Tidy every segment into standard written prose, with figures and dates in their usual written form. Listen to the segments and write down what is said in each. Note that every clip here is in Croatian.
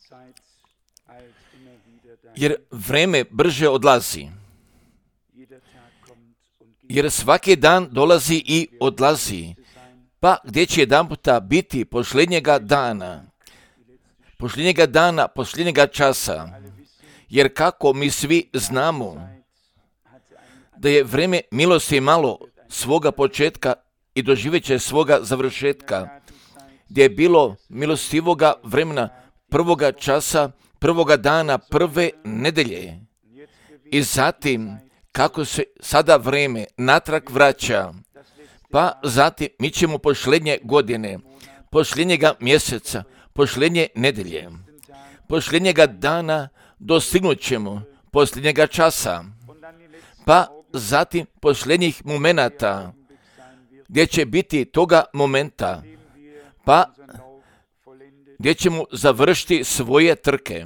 Jer vreme brže odlazi. Jer svaki dan dolazi i odlazi. Pa gdje će jedanputa biti posljednjega dana, posljednjega časa? Jer kako mi svi znamo da je vreme milosti malo svoga početka i doživjet će svoga završetka, gdje je bilo milostivoga vremena prvoga časa, prvoga dana, prve nedelje. I zatim, kako se sada vreme natrag vraća, pa zatim mi ćemo posljednje godine, posljednjega mjeseca, posljednje nedelje, posljednjega dana dostignut ćemo posljednjega časa, pa zatim posljednjih momenata, gdje će biti toga momenta, pa gdje ćemo završiti svoje trke,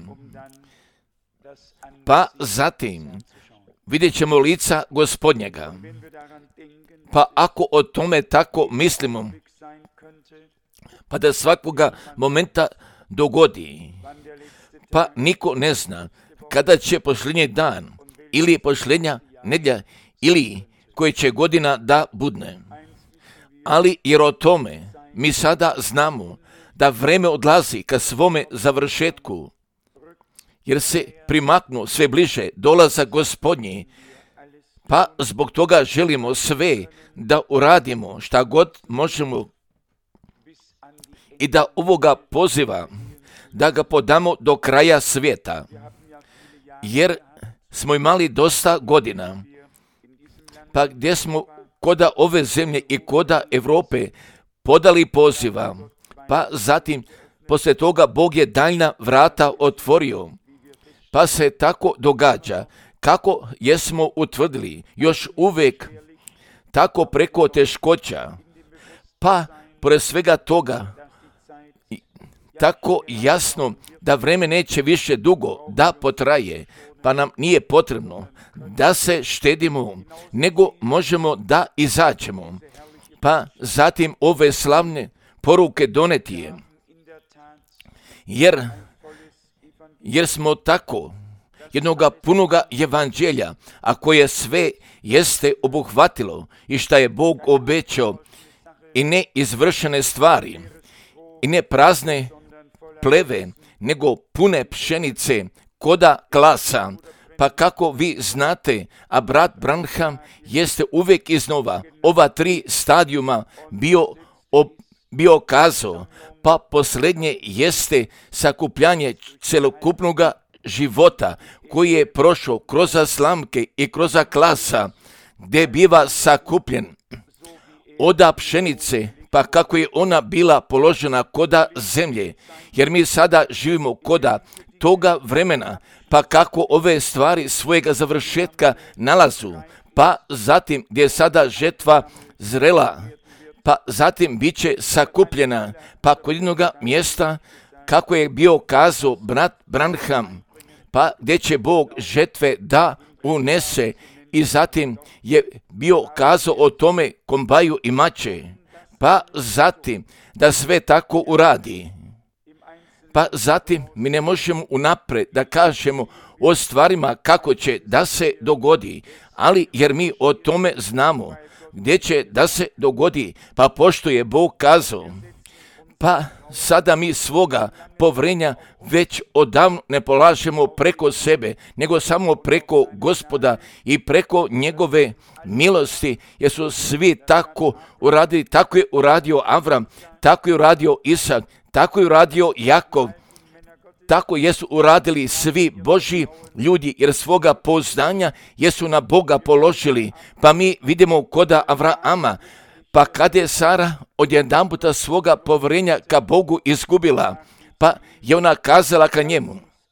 pa zatim vidjet ćemo lica Gospodnjega. Pa ako o tome tako mislimo, pa da svakoga momenta dogodi, pa niko ne zna kada će posljednji dan ili posljednja nedjelja ili koje će godina da budne. Ali jer o tome mi sada znamo da vreme odlazi ka svome završetku, jer se primaknu sve bliže dolazak Gospodnji, pa zbog toga želimo sve da uradimo šta god možemo i da ovoga poziva, da ga podamo do kraja svijeta, jer smo imali dosta godina, pa gdje smo koda ove zemlje i koda Europe podali poziva, pa zatim poslije toga Bog je daljna vrata otvorio, pa se tako događa kako jesmo utvrdili još uvijek tako preko teškoća, pa pored svega toga tako jasno da vreme neće više dugo da potraje, pa nam nije potrebno da se štedimo, nego možemo da izađemo, pa zatim ove slavne poruke doneti je, jer smo tako jednoga punoga evanđelja, a koje sve jeste obuhvatilo i šta je Bog obećao, i ne izvršene stvari, i ne prazne pleve, nego pune pšenice koda klasa. Pa kako vi znate, a brat Branham jeste uvijek iznova ova 3 stadijuma bio kazao, pa posljednje jeste sakupljanje celokupnoga života koji je prošao kroz slamke i kroz klasa, gdje biva sakupljen oda pšenice, pa kako je ona bila položena koda zemlje, jer mi sada živimo koda toga vremena, pa kako ove stvari svojega završetka nalazu, pa zatim gdje je sada žetva zrela, pa zatim bit će sakupljena, pa kod jednoga mjesta, kako je bio kazao brat Branham, pa gdje će Bog žetve da unese, i zatim je bio kazao o tome kombaju i mače, pa zatim da sve tako uradi. Pa zatim mi ne možemo unaprijed da kažemo o stvarima kako će da se dogodi, ali jer mi o tome znamo gdje će da se dogodi, pa pošto je Bog kazao, pa sada mi svoga povrenja već odavno ne polažemo preko sebe, nego samo preko Gospoda i preko njegove milosti, jer su svi tako uradili, tako je uradio Avram, tako je uradio Isak, tako je uradio Jakov, tako jesu uradili svi Božji ljudi, jer svoga pouzdanja jesu na Boga položili. Pa mi vidimo koda Avrama, pa kada je Sara odjedanputa svoga povjerenja ka Bogu izgubila, pa je ona kazala ka njemu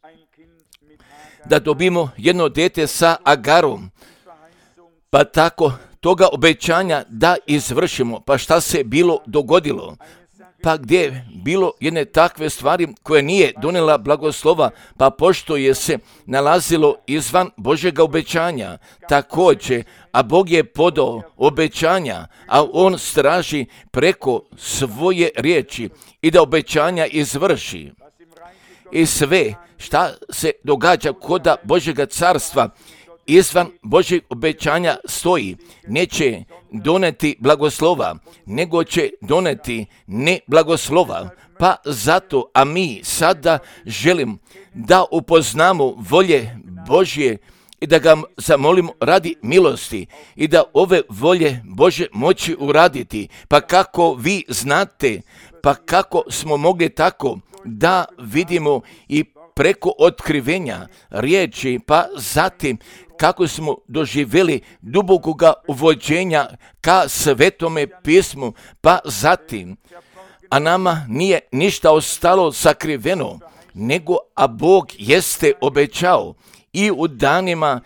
da dobimo jedno dijete sa Agarom, pa tako toga obećanja da izvršimo. Pa šta se bilo dogodilo? Pa gdje je bilo jedne takve stvari koje nije donijela blagoslova, pa pošto je se nalazilo izvan Božjega obećanja, također, a Bog je podao obećanja, a on straži preko svoje riječi i da obećanja izvrši. I sve šta se događa koda Božjega carstva izvan Božjeg obećanja stoji, neće doneti blagoslova, nego će doneti ne blagoslova. Pa zato, a mi sada želim da upoznamo volje Božje i da ga zamolimo radi milosti i da ove volje Božje moći uraditi. Pa kako vi znate, pa kako smo mogli tako da vidimo i preko otkrivenja riječi, pa zatim kako smo doživjeli dubokoga uvođenja ka Svetome pismu, pa zatim, a nama nije ništa ostalo sakriveno, nego a Bog jeste obećao i u danima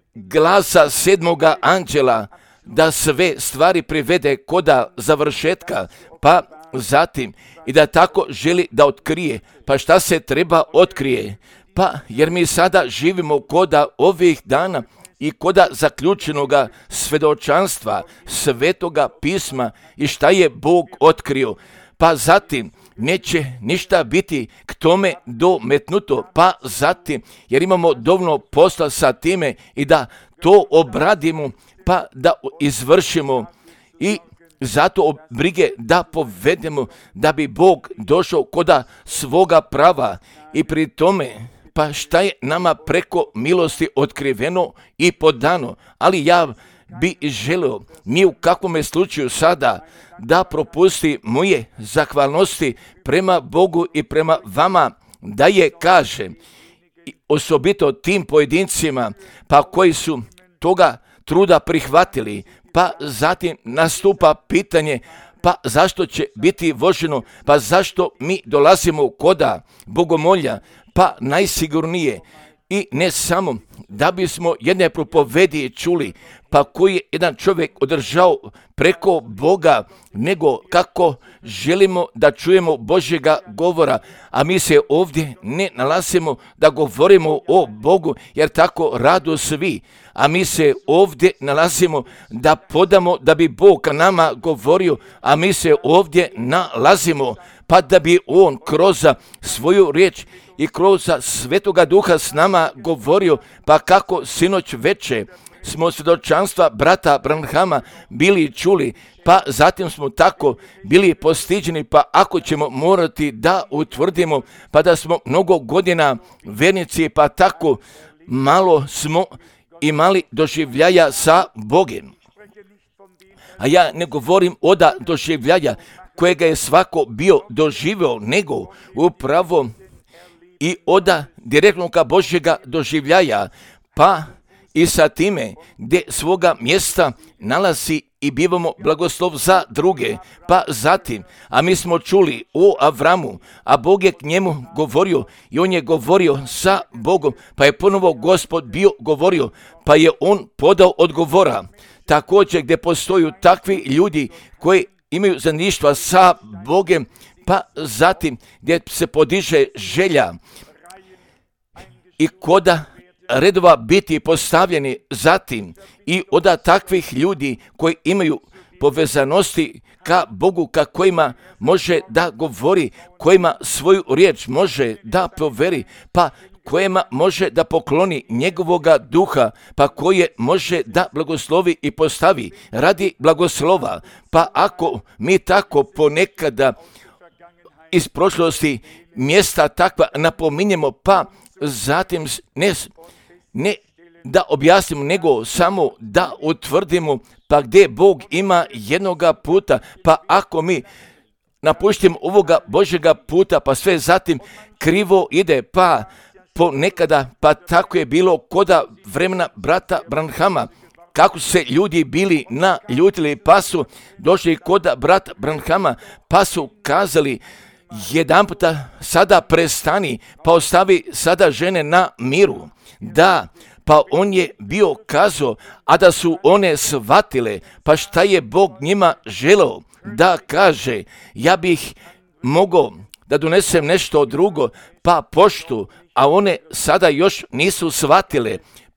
glasa sedmoga anđela da sve stvari privede koda završetka, pa zatim i da tako želi da otkrije. Pa šta se treba otkrije? Pa jer mi sada živimo koda ovih dana i koda zaključenoga svedočanstva Svetoga pisma i šta je Bog otkrio. Pa zatim neće ništa biti k tome dometnuto, pa zatim jer imamo dovoljno posla sa time i da to obradimo, pa da izvršimo i zato brige da povedemo da bi Bog došao koda svoga prava i pri tome pa šta je nama preko milosti otkriveno i podano, ali ja bi želio ni u kakvom slučaju sada da propusti moje zahvalnosti prema Bogu i prema vama, da je kaže osobito tim pojedincima pa koji su toga truda prihvatili, pa zatim nastupa pitanje pa zašto će biti voženo, pa zašto mi dolazimo koda bogomolja, pa najsigurnije i ne samo da bismo jedne propovedi čuli, pa koji je jedan čovjek održao preko Boga, nego kako želimo da čujemo Božjega govora, a mi se ovdje ne nalazimo da govorimo o Bogu, jer tako rado svi, a mi se ovdje nalazimo da podamo da bi Bog nama govorio, a mi se ovdje nalazimo pa da bi On kroz svoju riječ i kroz Svetoga Duha s nama govorio, pa kako sinoć veče smo svjedočanstva brata Branhama bili čuli, pa zatim smo tako bili postiđeni, pa ako ćemo morati da utvrdimo, pa da smo mnogo godina vernici, pa tako malo smo imali doživljaja sa Bogom. A ja ne govorim od doživljaja kojega je svako bio doživio, nego upravo i od direktnog Božjega doživljaja, pa i sa time gdje svoga mjesta nalazi i bivamo blagoslov za druge, pa zatim, a mi smo čuli o Avramu, a Bog je k njemu govorio i on je govorio sa Bogom, pa je ponovo Gospod bio govorio, pa je on podao odgovora. Također gdje postoju takvi ljudi koji imaju zajedništva sa Bogom, pa zatim gdje se podiže želja i koda redova biti postavljeni zatim i od takvih ljudi koji imaju povezanosti ka Bogu, ka kojima može da govori, kojima svoju riječ može da poveri, pa kojima može da pokloni njegovoga duha, pa koje može da blagoslovi i postavi radi blagoslova. Pa ako mi tako ponekada iz prošlosti mjesta takva napominjemo, pa zatim ne da objasnimo, nego samo da utvrdimo, pa gdje Bog ima jednoga puta, pa ako mi napuštimo ovoga Božjega puta, pa sve zatim krivo ide, pa ponekada, pa tako je bilo koda vremena brata Branhama, kako su se ljudi bili naljutili, pa su došli koda brata Branhama, pa su kazali jedan puta sada prestani, pa ostavi sada žene na miru. Da, pa on je bio kazao, a da su one shvatile, pa šta je Bog njima želeo da kaže, ja bih mogao da donesem nešto drugo, pa poštu, a one sada još nisu shvatile, pa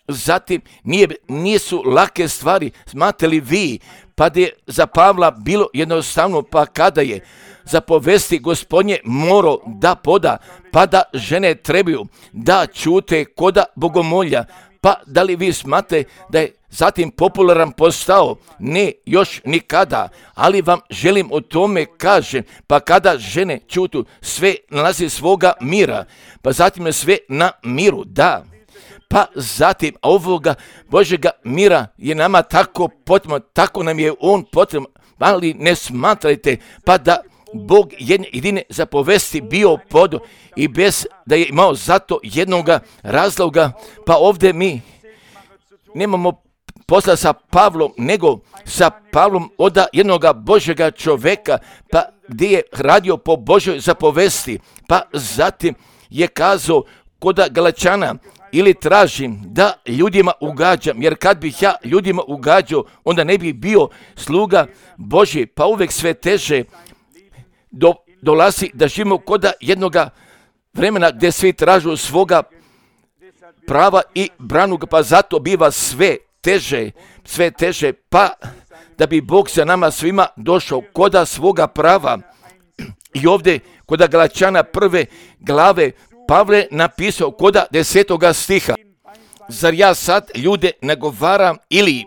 zatim nisu lake stvari, smatrate li vi, pa da je za Pavla bilo jednostavno, pa kada je za povesti Gospodnje morao da poda, pa da žene trebaju da ćute koda bogomolja, pa da li vi smatrate da je zatim popularan postao? Ne, još nikada, ali vam želim o tome kažem, pa kada žene ćutu, sve nalazi svoga mira, pa zatim je sve na miru, da. Pa zatim ovoga Božjega mira je nama tako potreban, tako nam je on potreban, ali ne smatrajte pa da Bog jedine zapovesti bio pod i bez da je imao zato jednoga razloga, pa ovdje mi nemamo posla sa Pavlom, nego sa Pavlom od jednoga Božjega čovjeka, pa gdje je radio po Božjoj zapovesti, pa zatim je kazao kod Galačana, ili tražim da ljudima ugađam, jer kad bih ja ljudima ugađao, onda ne bih bio sluga Božji, pa uvijek sve teže dolazi da živimo kod jednoga vremena gdje svi tražu svoga prava i branu, pa zato biva sve teže, pa da bi Bog sa nama svima došao kod svoga prava. I ovdje kod Galačana 1. glave Pavle napisao kod 10. stiha, zar ja sad ljude nagovaram ili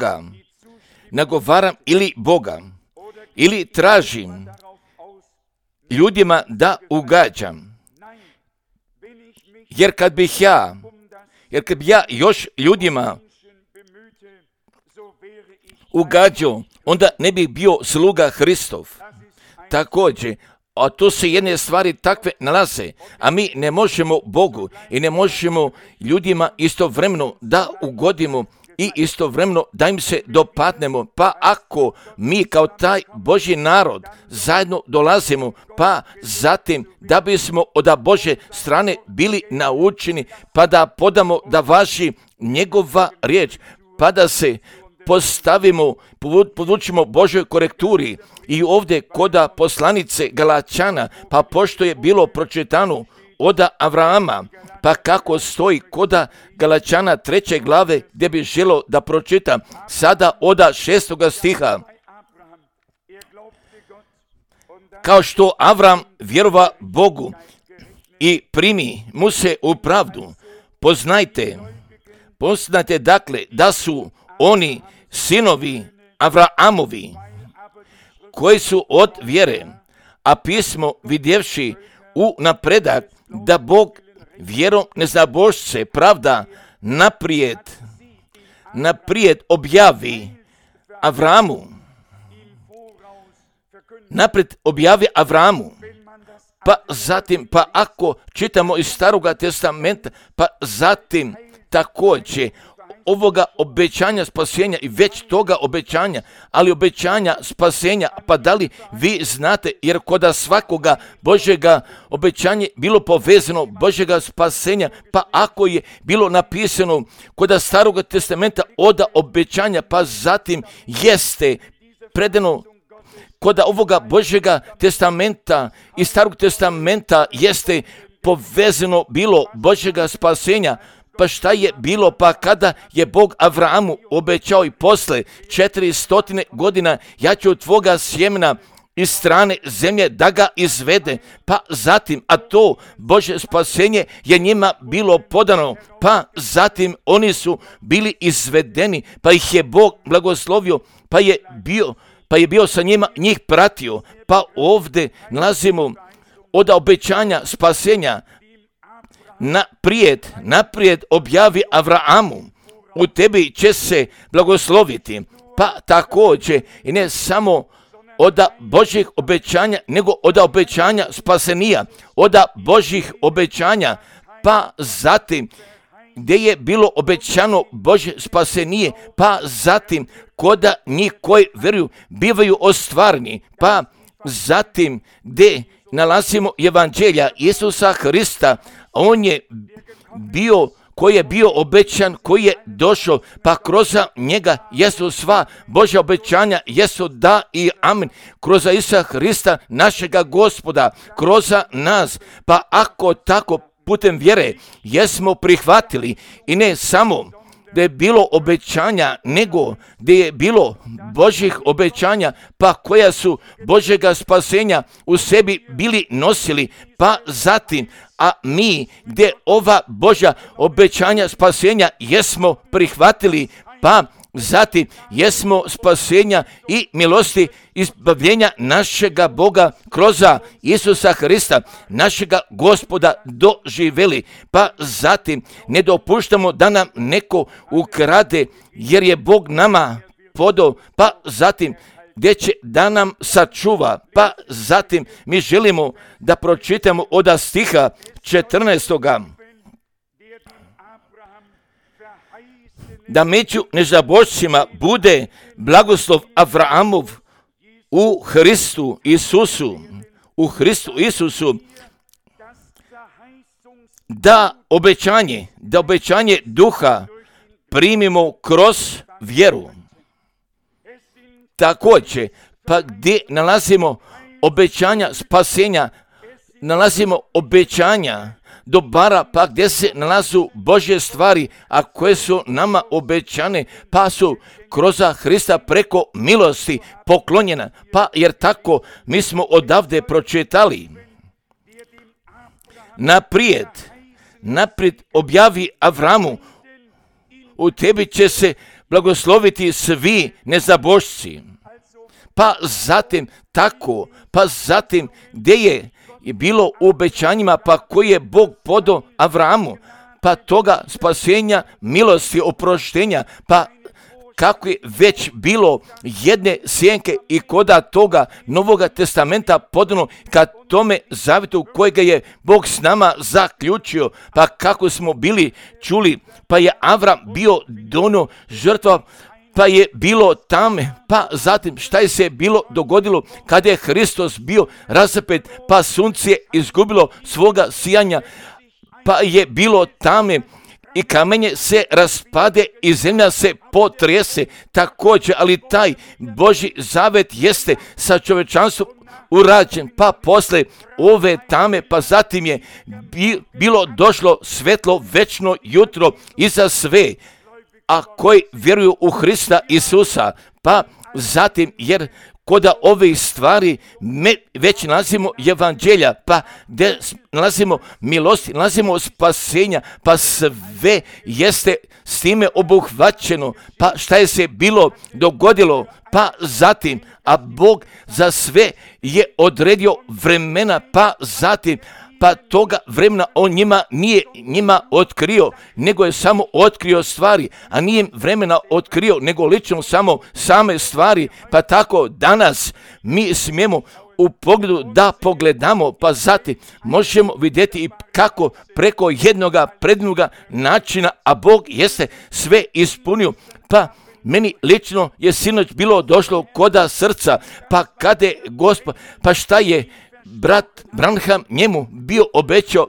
Boga, ili tražim ljudima da ugađam, jer kad bi ja još ljudima ugađao, onda ne bih bio sluga Hristov. Također, a to se jedne stvari takve nalaze, a mi ne možemo Bogu i ne možemo ljudima istovremeno da ugodimo i istovremeno da im se dopadnemo, pa ako mi kao taj Božji narod zajedno dolazimo, pa zatim da bismo od Božje strane bili naučeni, pa da podamo da važi njegova riječ, pa da se postavimo, podvučimo Božoj korekturi. I ovdje koda poslanice Galačana, pa pošto je bilo pročitano od Avrama, pa kako stoji koda Galačana 3. glave, gdje bi želo da pročitam sada od 6. stiha. Kao što Avram vjerova Bogu i primi mu se u pravdu, poznajte dakle da su oni sinovi Avraamovi, koji su od vjere, a pismo vidjevši u napredak da Bog vjerom neznabošce pravda naprijed objavi Avramu. Pa zatim, pa ako čitamo iz Staroga testamenta, pa zatim također ovoga obećanja spasenja i već toga obećanja, ali obećanja spasenja, pa da li vi znate, jer kod svakoga Božjega obećanja bilo povezano Božjega spasenja, pa ako je bilo napisano kod Starog testamenta od obećanja, pa zatim jeste predano kod ovoga Božjega testamenta i Starog testamenta jeste povezano bilo Božjega spasenja. Pa šta je bilo, pa kada je Bog Avramu obećao i posle 400 godina, ja ću od tvoga sjemena iz strane zemlje da ga izvede, pa zatim, a to Božje spasenje je njima bilo podano, pa zatim oni su bili izvedeni, pa ih je Bog blagoslovio, pa je bio sa njima, njih pratio, pa ovdje nalazimo od obećanja spasenja, naprijed objavi Avraamu, u tebi će se blagosloviti, pa također i ne samo od Božjih obećanja, nego od obećanja spasenija, od Božjih obećanja, pa zatim gdje je bilo obećano Božje spasenije, pa zatim kod njih koji vjeruju bivaju ostvarni, pa zatim gdje nalazimo evanđelja Isusa Hrista, on je bio, koji je bio obećan, koji je došao, pa kroz njega jesu sva Božja obećanja, jesu da i amen, kroz Isusa Hrista, našega Gospoda, kroz nas, pa ako tako putem vjere jesmo prihvatili i ne samo da je bilo obećanja, nego gdje je bilo Božjih obećanja, pa koja su Božjega spasenja u sebi bili nosili, pa zatim, a mi gdje ova Božja obećanja spasenja jesmo prihvatili, pa zatim jesmo spasenja i milosti izbavljenja našega Boga kroz Isusa Hrista, našega Gospoda doživjeli, pa zatim ne dopuštamo da nam neko ukrade, jer je Bog nama podao, pa zatim gdje će da nam sačuva, pa zatim mi želimo da pročitamo od stiha 14. Da među nezabošcima bude blagoslov Avraamov u Hristu Isusu, da obećanje duha primimo kroz vjeru. Također, pa gdje nalazimo obećanja spasenja, nalazimo obećanja dobara, pa gdje se nalazu Božje stvari, a koje su nama obećane, pa su kroz Hrista preko milosti poklonjena, pa jer tako mi smo odavde pročitali. Naprijed objavi Avramu, u tebi će se blagosloviti svi nezabošci. Pa zatim tako, pa zatim gdje je bilo u obećanjima, pa koji je Bog podao Avramu, pa toga spasenja, milosti, oproštenja, pa kako je već bilo jedne sjenke i koda toga Novoga testamenta podano ka tome zavjetu kojega je Bog s nama zaključio, pa kako smo bili čuli, pa je Avram bio dono žrtva, pa je bilo tame, pa zatim šta je se bilo dogodilo kada je Hristos bio razapet, pa sunce je izgubilo svoga sijanja, pa je bilo tame i kamenje se raspade i zemlja se potrese također, ali taj Božji zavet jeste sa čovječanstvom urađen, pa posle ove tame, pa zatim je bilo došlo svetlo večno jutro i za sve, a koji vjeruju u Hrista Isusa, pa zatim jer koda ove stvari već nalazimo evanđelja, pa gdje nalazimo milosti, nalazimo spasenja, pa sve jeste s time obuhvaćeno, pa šta je se bilo dogodilo, pa zatim, a Bog za sve je odredio vremena, pa zatim, pa toga vremena on nije njima otkrio, nego je samo otkrio stvari, a nije vremena otkrio, nego lično samo same stvari, pa tako danas mi smijemo u pogledu da pogledamo, pa zatim možemo vidjeti i kako preko jednoga prednoga načina, a Bog jeste sve ispunio, pa meni lično je sinoć bilo došlo koda srca, pa kada je Gospod, pa šta je brat Branham njemu bio obećao,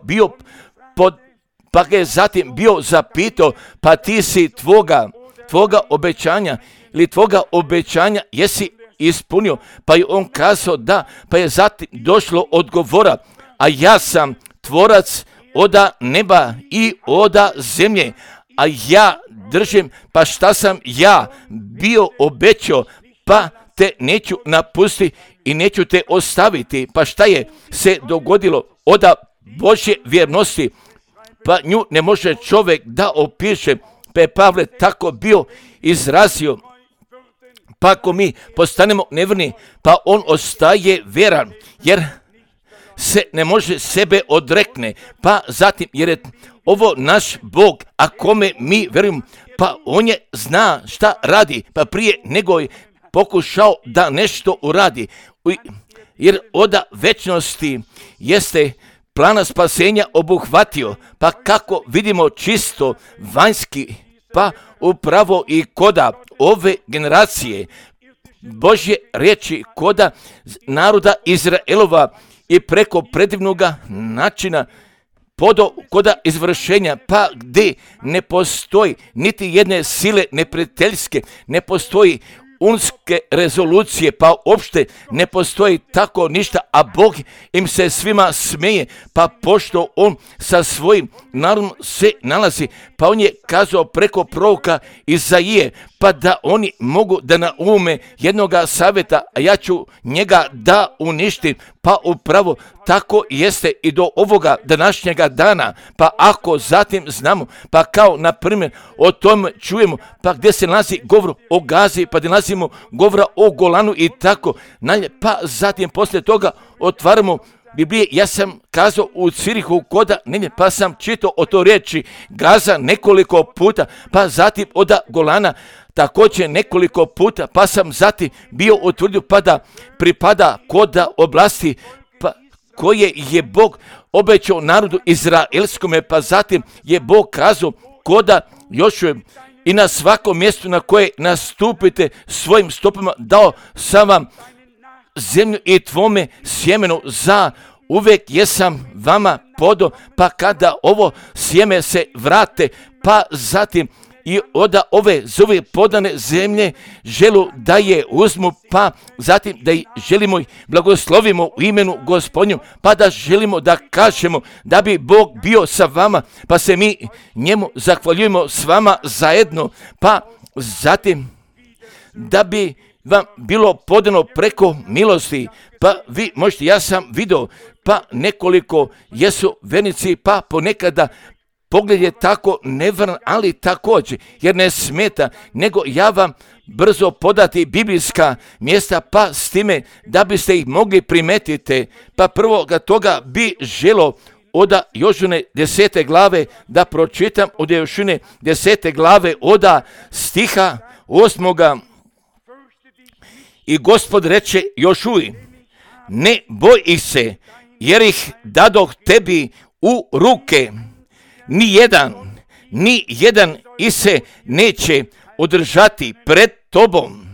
pa ga je zatim bio zapitao, pa ti si tvoga obećanja ili tvoga obećanja jesi ispunio, pa je on kazao da, pa je zatim došlo odgovora, a ja sam tvorac oda neba i oda zemlje, a ja držim, pa šta sam ja bio obećao, pa te neću napustiti i neću te ostaviti, pa šta je se dogodilo oda Božje vjernosti, pa nju ne može čovjek da opiše, pa je Pavle tako bio izrazio, pa ako mi postanemo nevjerni, pa on ostaje vjeran, jer se ne može sebe odrekne, pa zatim, jer je ovo naš Bog, a kome mi vjerujemo, pa on je zna šta radi, pa prije nego je pokušao da nešto uradi, jer od večnosti jeste plana spasenja obuhvatio, pa kako vidimo čisto vanjski, pa upravo i koda ove generacije Božje riječi, koda naroda Izraelova i preko predivnoga načina koda izvršenja, pa gdje ne postoji niti jedne sile neprijateljske, ne postoji unske rezolucije, pa uopšte ne postoji tako ništa, a Bog im se svima smeje, pa pošto on sa svojim narodom se nalazi, pa on je kazao preko proroka Izaije, pa da oni mogu da naume jednoga savjeta, a ja ću njega da uništim, pa upravo tako jeste i do ovoga današnjega dana. Pa ako zatim znamo, pa kao na primjer o tom čujemo, pa gdje se nalazi govor o Gazi, pa gdje nalazimo govora o Golanu i tako dalje, pa zatim poslije toga otvaramo Biblije. Ja sam kazao u Cirihu koda negdje, pa sam čitao o to riječi Gaza nekoliko puta, pa zatim od Golana također nekoliko puta, pa sam zatim bio utvrdio pa da pripada koda oblasti pa koje je Bog obećao narodu izraelskome, pa zatim je Bog kazao koda Jošue i na svakom mjestu na koje nastupite svojim stopama dao sam vam zemlju i tvome sjemenu za uvijek jesam vama podao, pa kada ovo sjeme se vrate, pa zatim i od ove zove podane zemlje želu da je uzmu, pa zatim da želimo ih blagoslovimo u imenu Gospodnju, pa da želimo da kažemo da bi Bog bio sa vama, pa se mi njemu zahvaljujemo s vama zajedno, pa zatim da bi vam bilo podano preko milosti, pa vi možete, ja sam vidio, pa nekoliko jesu vernici, pa ponekada pogled je tako nevran, ali također, jer ne smeta, nego ja vam brzo podati biblijska mjesta, pa s time da biste ih mogli primetiti, pa prvoga toga bi želo od Jošune 10. glave da pročitam, od Jošune 10. glave od stiha 8. I Gospod reče Jošuji, ne boj ih se, jer ih dadoh tebi u ruke. Ni jedan ih se neće održati pred tobom.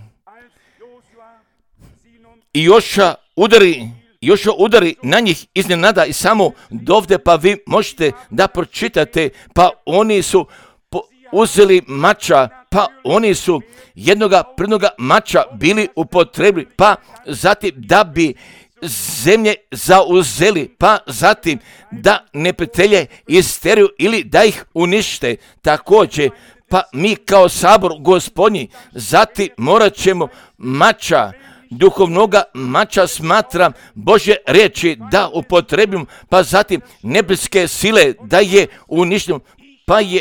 I Joša udari na njih iznenada i samo dovde, pa vi možete da pročitate, pa oni su uzeli mača, pa oni su jednoga prednoga mača bili upotrebili, pa zatim da bi zemlje zauzeli, pa zatim da neprijatelje isteruju ili da ih unište. Također, pa mi kao sabor Gospodnji, zatim morat ćemo mača, duhovnoga mača smatram Božje riječi da upotrebimo, pa zatim nebeske sile da je uništimo. Pa je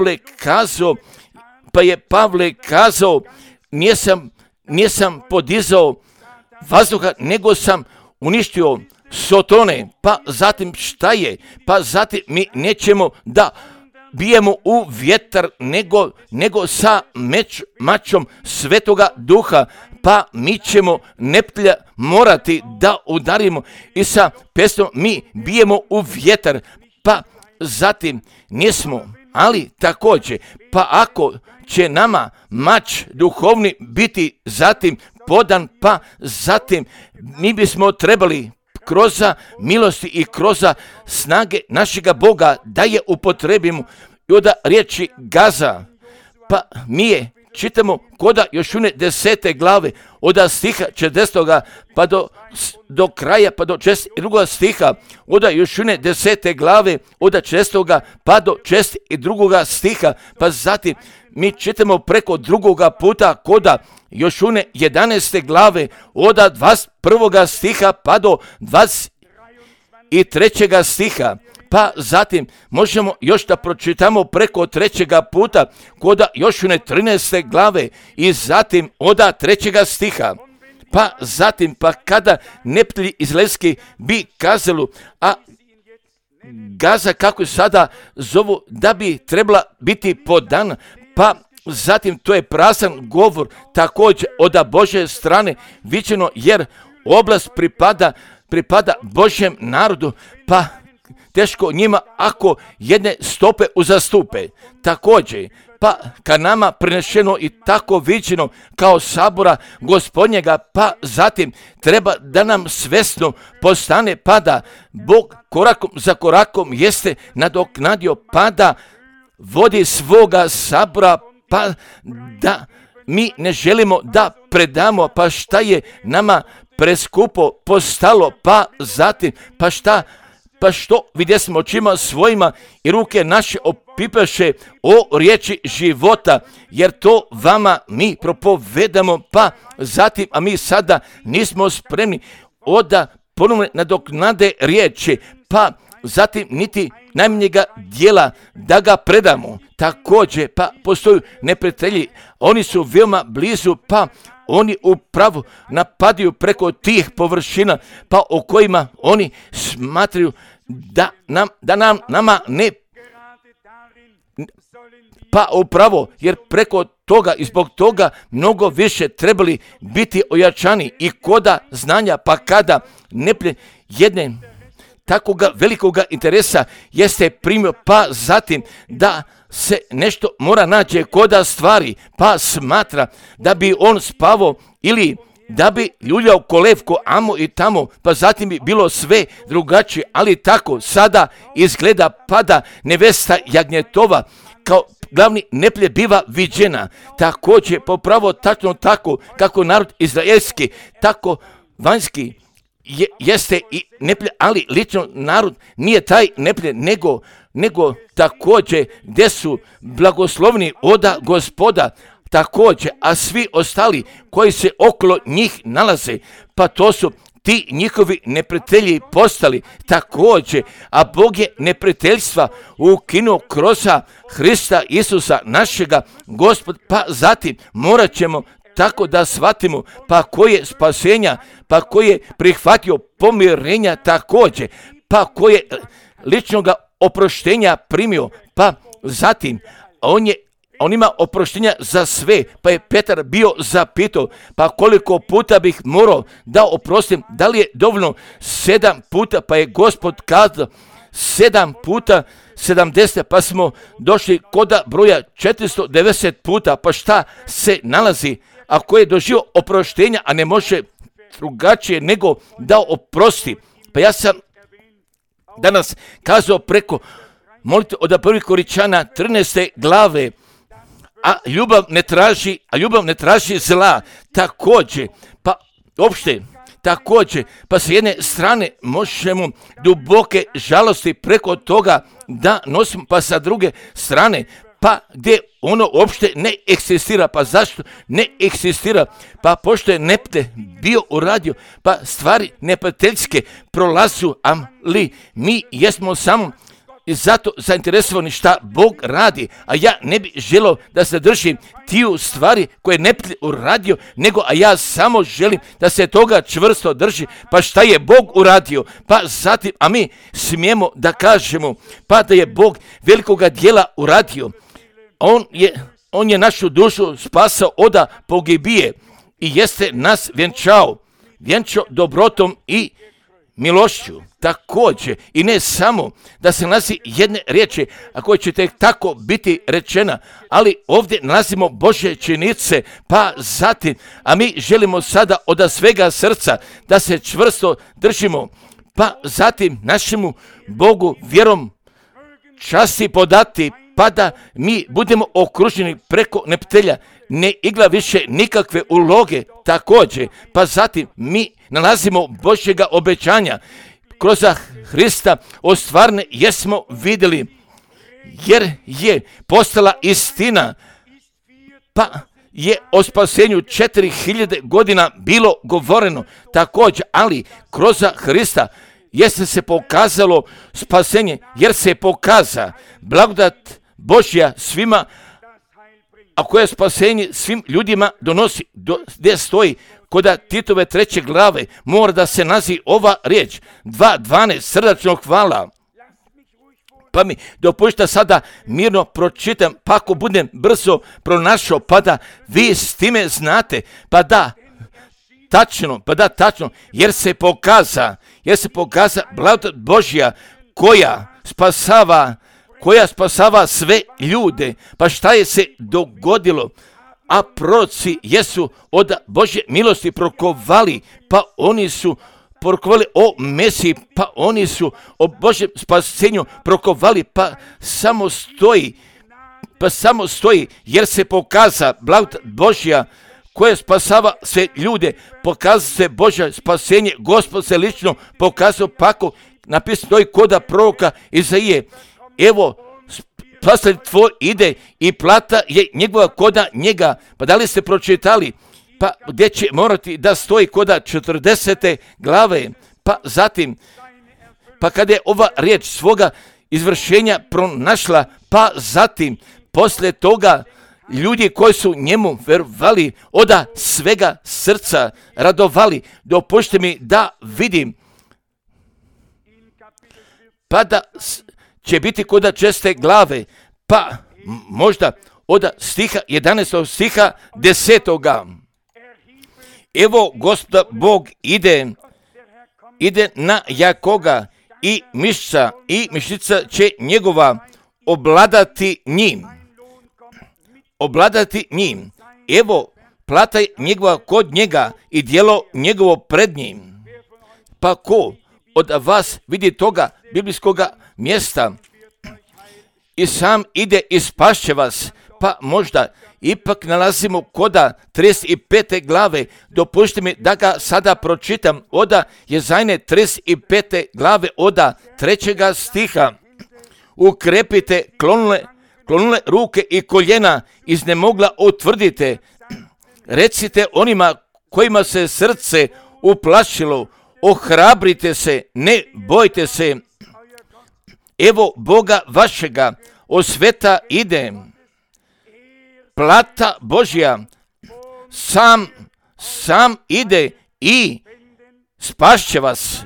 Pavle kazao, nisam podizao vazduha, nego sam uništio Sotone. Pa zatim šta je? Pa zatim mi nećemo da bijemo u vjetar, nego sa mačom Svetoga Duha, pa mi ćemo neprijatelja morati da udarimo i sa pestom mi bijemo u vjetar, pa zatim nismo, ali također, pa ako će nama mač duhovni biti zatim podan, pa zatim mi bismo trebali kroz milosti i kroz snage našega Boga da je upotrebimo. I od riječi Gaza, pa mi je čitamo koda Jošune 10. glave od stiha 40. pa do kraja, pa do 42. stiha, od Jošune 10. glave od 40. pa do 42. stiha, pa zatim mi čitamo preko drugoga puta koda Jošune 11. glave od 21. stiha pa do 23. stiha. Pa zatim možemo još da pročitamo preko 3. puta koda Jošune 13. glave i zatim od 3. stiha. Pa zatim, pa kada neprijatelji izraelski bi kazali, a Gaza kako sada zovu da bi trebala biti podana, pa zatim to je prazan govor također od Božje strane viđeno, jer oblast pripada Božjem narodu, pa teško njima ako jedne stope uzastupe. Također, pa ka nama prenešeno i tako viđeno kao sabora Gospodnjega, pa zatim treba da nam svesno postane, pa da Bog korakom za korakom jeste nadoknadio, pa da vodi svoga sabora, pa da mi ne želimo da predamo, pa šta je nama preskupo postalo, pa zatim, pa što vidjesmo očima svojima i ruke naše opipaše o riječi života, jer to vama mi propovedamo, pa zatim, a mi sada nismo spremni da ponovno nadoknade riječi, pa zatim niti najmanjega dijela da ga predamo. Također, pa postoju neprijatelji, oni su veoma blizu, pa oni upravo napadaju preko tih površina, pa o kojima oni smatraju nama ne, pa upravo, jer preko toga i zbog toga mnogo više trebali biti ojačani i koda znanja, pa kada jedne takvoga velikoga interesa jeste primio, pa zatim da se nešto mora naći koda stvari, pa smatra da bi on spavao ili da bi ljuljao kolevku amo i tamo, pa zatim bi bilo sve drugačije, ali tako sada izgleda, pada nevesta jagnjetova kao glavni neprijatelj biva viđena. Također popravo tačno tako kako narod izraelski, tako vanjski jeste i neprijatelj, ali lično narod nije taj neprijatelj, nego također gdje su blagoslovni oda Gospoda, također, a svi ostali koji se okolo njih nalaze, pa to su ti njihovi neprijatelji postali također, a Bog je neprijateljstva ukinuo kroz Hrista Isusa našega Gospoda, pa zatim morat ćemo tako da shvatimo, pa ko je spasenja, pa ko je prihvatio pomirenja također, pa ko je ličnoga oproštenja primio, pa zatim on ima oproštenja za sve, pa je Petar bio zapitao, pa koliko puta bih morao da oprostim, da li je dovoljno 7 puta, pa je Gospod kazao 7 puta 70, pa smo došli koda broja 490 puta, pa šta se nalazi, ako je doživio oproštenja, a ne može drugačije nego da oprosti. Pa ja sam danas kazao preko molite od 1. Korinčana 13. glave, a ljubav ne traži zla. Također, pa uopšte, također, pa s jedne strane možemo duboke žalosti preko toga da nosimo, pa sa druge strane, pa gdje ono uopšte ne eksistira. Pa zašto ne eksistira? Pa pošto je neprijatelj bio uradio, pa stvari neprijateljske prolazu, ali mi jesmo samo i zato zainteresovani šta Bog radi, a ja ne bih želio da se držim tiju stvari koje ne uradio, a ja samo želim da se toga čvrsto drži, pa šta je Bog uradio, pa zatim, a mi smijemo da kažemo, pa da je Bog velikoga dijela uradio. On je našu dušu spasao od pogibije i jeste nas vjenčao dobrotom i milošću. Također, i ne samo da se nalazi jedne riječi, a koje će tek tako biti rečena, ali ovdje nalazimo Božje činjenice, pa zatim, a mi želimo sada od svega srca da se čvrsto držimo, pa zatim našemu Bogu vjerom časti podati, pa da mi budemo okruženi preko neprijatelja, ne igra više nikakve uloge također, pa zatim mi nalazimo Božjega obećanja kroz Hrista ostvarne jesmo vidjeli, jer je postala istina, pa je o spasenju 4000 godina bilo govoreno također, ali kroz Hrista jeste se pokazalo spasenje, jer se pokaza blagodat Božja svima, a koje spasenje svim ljudima donosi, gdje stoji koda Titove 3. glave, mora da se nazi ova riječ, 2.12, srdačno hvala. Pa mi dopušta sada mirno pročitam, pa ako budem brzo pronašao, pa da vi s time znate, pa da tačno, jer se pokaza blagodat Božja koja spasava sve ljude. Pa šta je se dogodilo? A proroci jesu od Božje milosti prokovali, pa oni su prokovali o Mesiji, pa oni su o Božjem spasenju prokovali, pa samo stoji pa samo stoji, jer se pokaza blagodat Božja koja spasava sve ljude, pokazuje se Božje spasenje, Gospod se lično pokazao, pako napisano stoji koda proroka Izaije, evo, spasitelj tvoj ide i plata je njegova koda njega. Pa da li ste pročitali? Pa gdje će morati da stoji koda 40. glave, pa zatim, pa kada je ova riječ svoga izvršenja pronašla, pa zatim, poslije toga, ljudi koji su njemu verovali, oda svega srca radovali, dopušte mi da vidim, pa da će biti koda 6. glave, pa možda od stiha 11. stiha 10. Evo Gospod Bog ide na Jakoga i mišca i mišica će njegova obladati njim. Evo plata je njegova kod njega i djelo njegovo pred njim. Pa ko od vas vidi toga biblijskoga mjesta i sam ide i spašće vas, pa možda ipak nalazimo koda 35. glave, dopušte mi da ga sada pročitam, oda Jezajne 35. glave, oda 3. stiha. Ukrepite klonule ruke i koljena, iznemogla utvrdite, recite onima kojima se srce uplašilo, ohrabrite se, ne bojte se, evo Boga vašega, osveta ide, plata Božja, sam ide i spašće vas.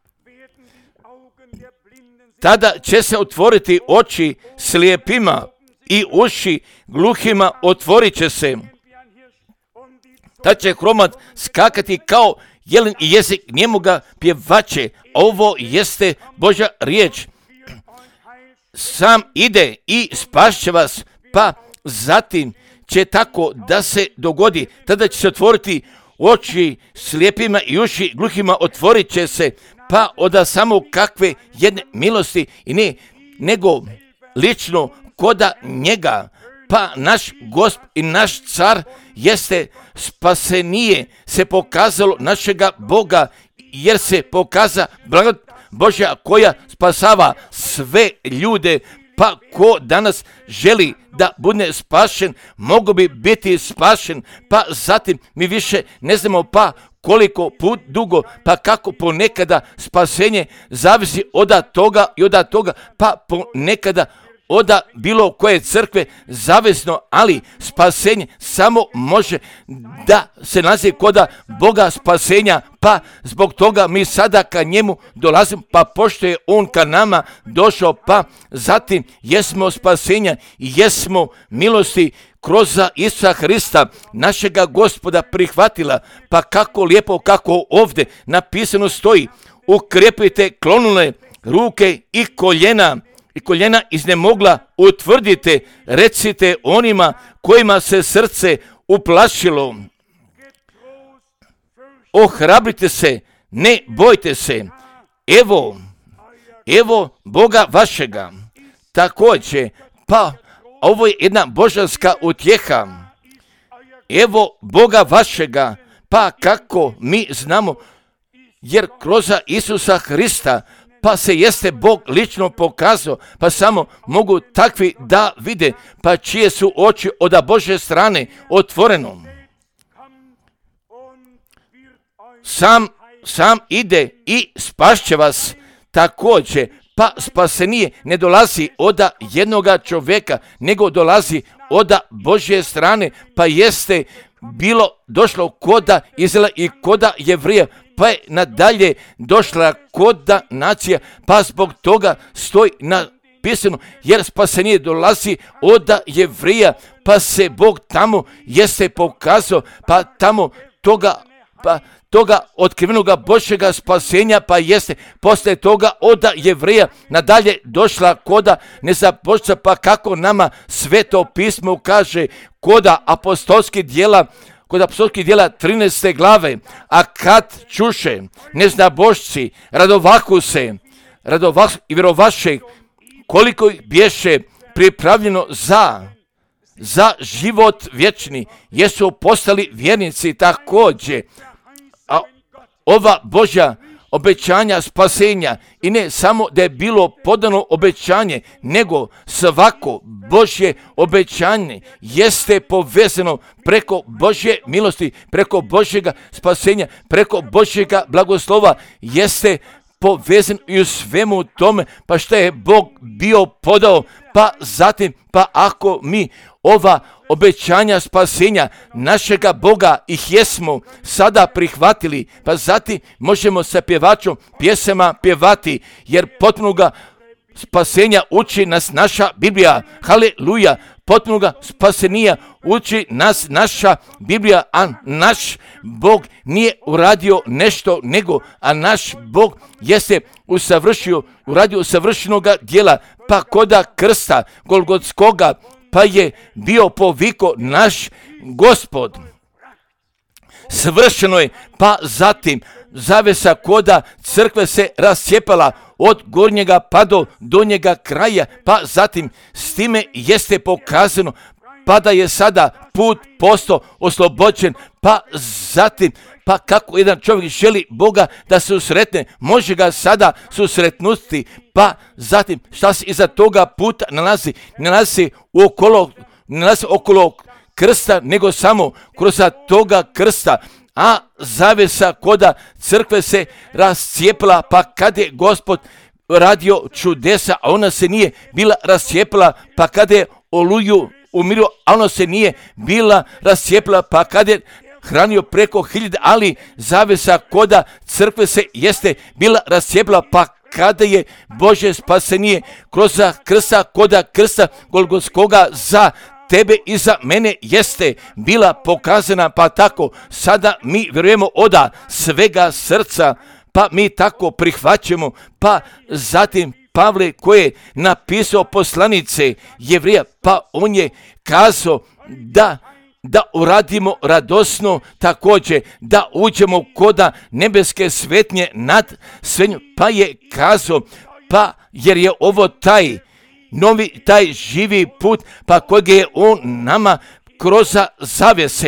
Tada će se otvoriti oči slijepima i uši gluhima otvorit će se. Tad će hromat skakati kao jelen i jezik njemoga pjevače. Ovo jeste Božja riječ. Sam ide i spašće vas, pa zatim će tako da se dogodi. Tada će se otvoriti oči slijepima i uši gluhima otvorit će se, pa oda samo kakve jedne milosti i ne, nego lično koda njega, pa naš Gospod i naš car jeste spasenije se pokazalo našega Boga, jer se pokaza blagodat Božja koja spasava sve ljude, pa ko danas želi da bude spašen, mogu bi biti spašen, pa zatim mi više ne znamo pa koliko put dugo, pa kako ponekada spasenje zavisi od toga i od toga, pa ponekada od bilo koje crkve zavisno, ali spasenje samo može da se nalazi kod Boga spasenja, pa zbog toga mi sada ka njemu dolazimo, pa pošto je on ka nama došao, pa zatim jesmo spasenja i jesmo milosti kroz Isusa Hrista, našega Gospoda prihvatila, pa kako lijepo, kako ovdje napisano stoji, ukrepite klonule ruke i koljena iznemogla utvrdite, recite onima kojima se srce uplašilo, ohrabrite se, ne bojte se, evo Boga vašega. Također, pa ovo je jedna božanska utjeha, evo Boga vašega, pa kako mi znamo, jer kroz Isusa Hrista pa se jeste Bog lično pokazao, pa samo mogu takvi da vide, pa čije su oči od Božje strane otvoreno. Sam ide i spašće vas također, pa spasenije ne dolazi od jednoga čovjeka, nego dolazi od Božje strane, pa jeste bilo došlo koda Izraela i koda Jevrija, pa je nadalje došla koda nacija, pa zbog toga stoji napisano, jer spasenje dolazi od Jevrija, pa se Bog tamo jeste pokazao, pa tamo toga otkrivenoga Božjega spasenja, pa jeste poslije toga od Jevrija nadalje došla koda nezapočeta, pa kako nama Sveto pismo kaže koda apostolskih djela, kod apostolskih djela 13. glave, a kad čuše neznabošci, radovahu i vjerovaše, koliko bješe pripravljeno za za život vječni, jesu postali vjernici također. A ova Božja obećanja spasenja, i ne samo da je bilo podano obećanje, nego svako Božje obećanje jeste povezano preko Božje milosti, preko Božjega spasenja, preko Božjega blagoslova, jeste povezan i u svemu tome, pa što je Bog bio podao, pa zatim, pa ako mi ova obećanja spasenja našega Boga ih jesmo sada prihvatili, pa zatim možemo sa pjevačom pjesama pjevati, jer potpunoga spasenja uči nas naša Biblija. Haleluja! Potpunoga spasenija uči nas naša Biblija, a naš Bog nije uradio nešto nego, a naš Bog jeste uradio savršenoga djela, pa koda krsta Golgotskoga, pa je bio poviko naš Gospod. Svršeno je, pa zatim zavesa koda crkve se rascijepala od gornjega pa do donjega kraja, pa zatim s time jeste pokazano, pa da je sada put postao oslobođen, pa zatim, pa kako jedan čovjek želi Boga da se susretne, može ga sada susretnuti, pa zatim šta se iza toga puta nalazi, ne nalazi okolo krsta, nego samo kroz toga krsta, a zavesa koda crkve se rascijepila, pa kad je Gospod radio čudesa, a ona se nije bila rascijepila, pa kad je Oluju umirio, a ona se nije bila rascijepila, pa kad je hranio preko 1000, ali zavesa koda crkve se jeste bila rascijepila, pa kada je Božje spasenije kroz krsta, koda krsta Golgotskoga za tebe i za mene jeste bila pokazana, pa tako sada mi vjerujemo od svega srca, pa mi tako prihvaćamo, pa zatim Pavle koji je napisao poslanice Jevrija, pa on je kazao da uradimo radosno također, da uđemo koda nebeske svetnje nad svetnjom, pa je kazao, pa jer je ovo taj živi put, pa kojeg je on nama kroz zavjese,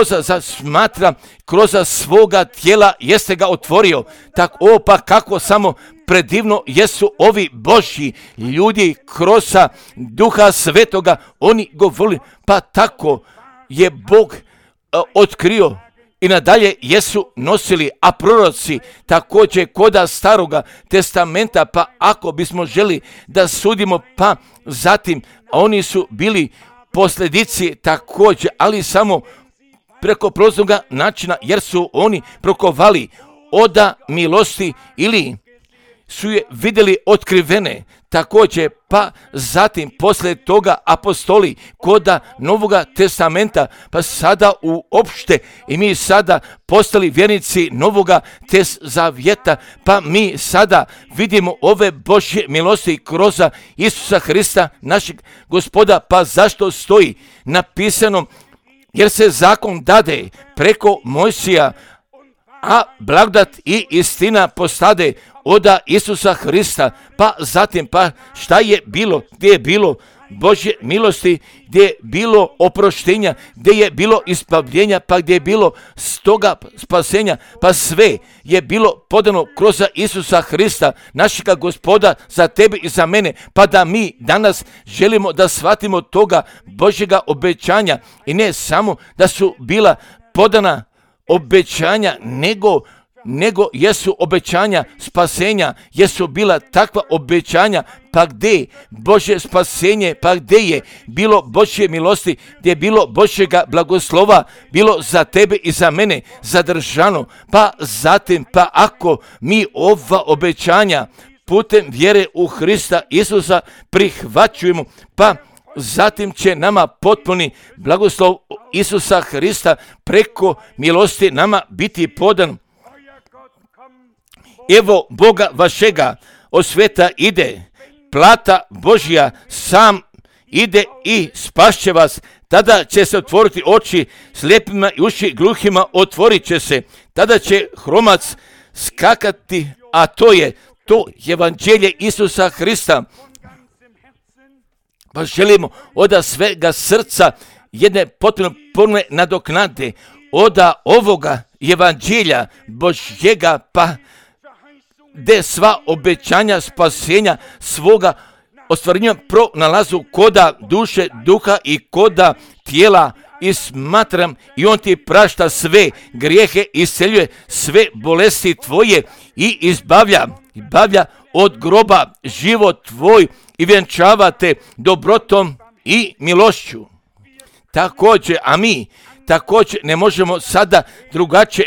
kroz svoga tijela jeste ga otvorio. Tako, pa kako samo predivno jesu ovi Božji ljudi kroz Duha Svetoga, oni govorili, pa tako je Bog otkrio i nadalje jesu nosili, a proroci također koda Staroga testamenta, pa ako bismo želi da sudimo, pa zatim oni su bili posljedici također, ali samo preko proznoga načina, jer su oni prokovali oda milosti ili su je vidjeli otkrivene također, pa zatim poslije toga apostoli koda Novoga testamenta, pa sada uopšte i mi sada postali vjernici Novoga zavjeta, pa mi sada vidimo ove Božje milosti kroz Isusa Hrista, našeg Gospoda, pa zašto stoji napisano, jer se zakon dade preko Mojsija, a blagodat i istina postade oda Isusa Hrista, pa zatim, pa šta je bilo, gdje je bilo Božje milosti, gdje je bilo oproštenja, gdje je bilo ispavljenja, pa gdje je bilo stoga spasenja, pa sve je bilo podano kroz Isusa Hrista, našega Gospoda, za tebe i za mene, pa da mi danas želimo da shvatimo toga Božjega obećanja i ne samo da su bila podana obećanja, nego jesu obećanja spasenja, jesu bila takva obećanja, pa gdje Božje spasenje, pa gdje je bilo Božje milosti, gdje je bilo Božjega blagoslova, bilo za tebe i za mene zadržano, pa zatim, pa ako mi ova obećanja putem vjere u Hrista Isusa prihvaćujemo, pa zatim će nama potpuni blagoslov Isusa Hrista preko milosti nama biti podan. Evo Boga vašega od sveta ide, plata Božja sam ide i spašće vas. Tada će se otvoriti oči slijepima i uši gluhima otvorit će se. Tada će hromac skakati, a to je evanđelje Isusa Hrista. Pa želimo od svega srca jedne potpuno nadoknade od ovoga evanđelja Božjega, pa gdje sva obećanja spasenja svoga ostvarenja pronalazu koda duše, duha i koda tijela i smatram i on ti prašta sve grijehe, isceljuje sve bolesti tvoje i izbavlja od groba život tvoj i vjenčava te dobrotom i milošću. Također, a mi također ne možemo sada drugačije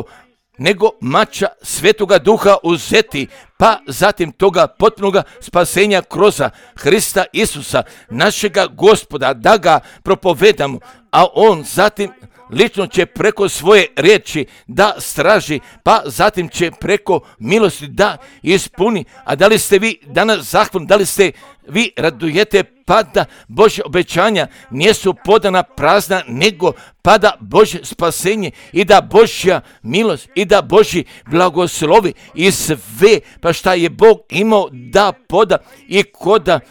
nego mača Svetoga Duha uzeti, pa zatim toga potpunoga spasenja kroz Hrista Isusa, našega Gospoda, da ga propovedamo, a on zatim lično će preko svoje riječi da straži, pa zatim će preko milosti da ispuni. A da li ste vi danas zahvalni, da li ste vi radujete, pa da Božje obećanja nisu podana prazna, nego pada Božje spasenje i da Božja milost i da Božji blagoslovi i sve, pa šta je Bog imao da poda i koda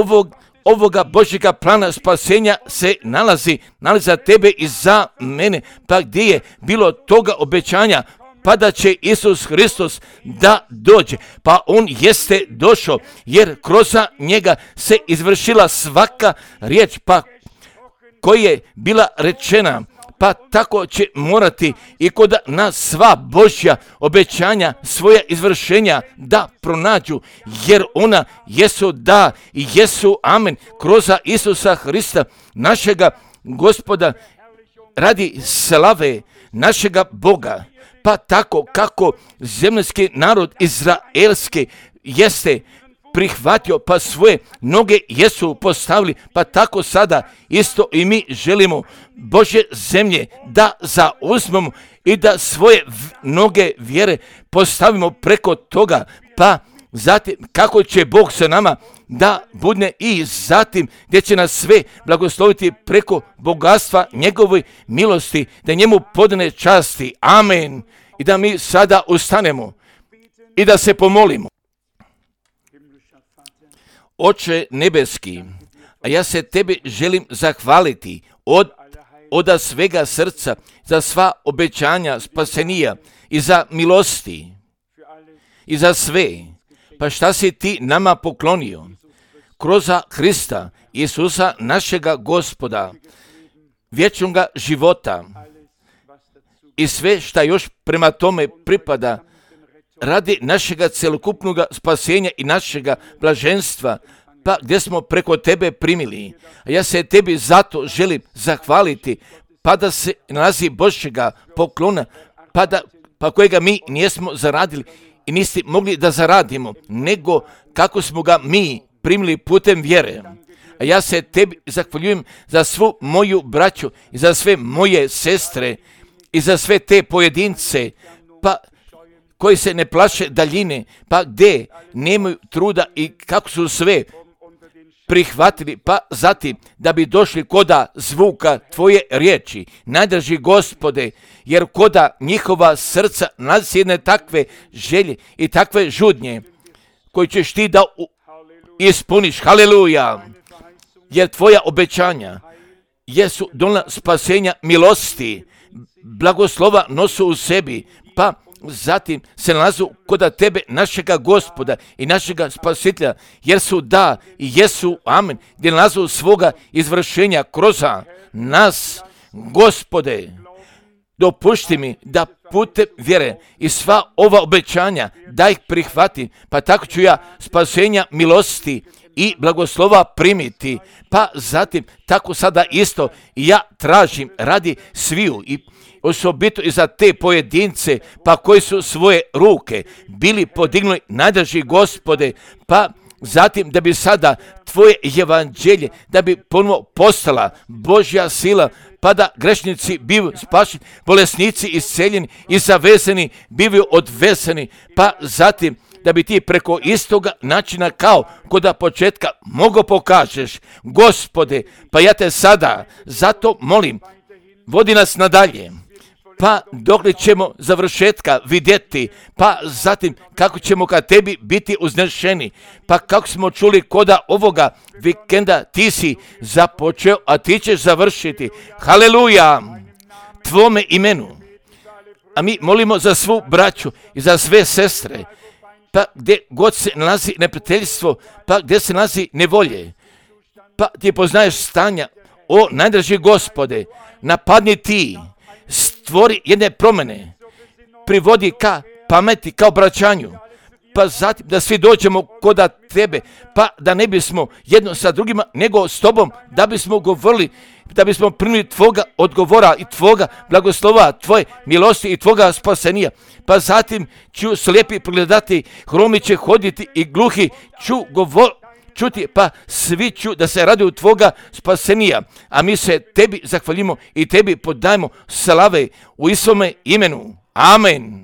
ovoga Božjega plana spasenja se nalazi za tebe i za mene. Pa gdje je bilo toga obećanja, pa da će Isus Hristos da dođe. Pa on jeste došao, jer kroz njega se izvršila svaka riječ, pa koja je bila rečena. Pa tako će morati i kod nas sva Božja obećanja, svoja izvršenja da pronađu, jer ona jesu da i jesu amen kroz Isusa Hrista, našega Gospoda, radi slave našega Boga. Pa tako kako zemljski narod izraelski jeste prihvatio, pa svoje noge jesu postavili, pa tako sada isto i mi želimo Božje zemlje da zauzmemo i da svoje noge vjere postavimo preko toga, pa zatim kako će Bog sa nama da budne i zatim gdje će nas sve blagosloviti preko bogatstva njegove milosti, da njemu podane časti. Amen. I da mi sada ustanemo i da se pomolimo. Oče nebeski, a ja se tebi želim zahvaliti od svega srca za sva obećanja spasenija i za milosti i za sve. Pa šta si ti nama poklonio kroz Hrista Isusa našega Gospoda, vječnoga života i sve šta još prema tome pripada radi našega celokupnog spasenja i našega blaženstva, pa gdje smo preko tebe primili. A ja se tebi zato želim zahvaliti, pa da se nalazi Božjega poklona, pa kojega mi nismo zaradili i niste mogli da zaradimo, nego kako smo ga mi primili putem vjere. A ja se tebi zahvaljujem za svu moju braću i za sve moje sestre i za sve te pojedince, pa koji se ne plaše daljine, pa gdje nemaju truda i kako su sve prihvatili, pa zatim da bi došli koda zvuka tvoje riječi. Najdraži Gospode, jer koda njihova srca nalazi jedne takve želje i takve žudnje koje ćeš ti da ispuniš. Haleluja! Jer tvoja obećanja jesu donijela spasenja milosti, blagoslova nosu u sebi, pa zatim se nalazu kod tebe, našega Gospoda i našega Spasitelja, jer su da i jesu amen, gdje nalazu svoga izvršenja kroz nas. Gospode, dopušti mi da putem vjere i sva ova obećanja da ih prihvatim, pa tako ću ja spasenja milosti i blagoslova primiti, pa zatim tako sada isto ja tražim radi sviju i osobito i za te pojedince, pa koji su svoje ruke bili podignuli, najdraži Gospode, pa zatim da bi sada tvoje evanđelje, da bi ponovo postala Božja sila, pa da grešnici bivaju spašeni, bolesnici isceljeni i zavezani bivaju odvezani, pa zatim da bi ti preko istoga načina kao kod početka mogo pokažeš. Gospode, pa ja te sada zato molim, vodi nas nadalje, pa dokle ćemo završetka vidjeti, pa zatim kako ćemo ka tebi biti uznešeni, pa kako smo čuli koda ovoga vikenda ti si započeo, a ti ćeš završiti. Haleluja, tvome imenu. A mi molimo za svu braću i za sve sestre, pa gdje god se nalazi neprijateljstvo, pa gdje se nalazi nevolje, pa ti poznaješ stanja, o najdraži Gospode, napadni ti, stvori jedne promjene, privodi ka pameti, ka obraćanju, pa zatim da svi dođemo koda tebe, pa da ne bismo jedno sa drugima, nego s tobom, da bismo govorili, da bismo primili tvoga odgovora i tvoga blagoslova, tvoje milosti i tvoga spasenija. Pa zatim ću slijepi pregledati, hromi će hoditi i gluhi ću čuti, pa svi ću da se radi u tvoga spasenija. A mi se tebi zahvalimo i tebi podajemo slave u Isovome imenu. Amen.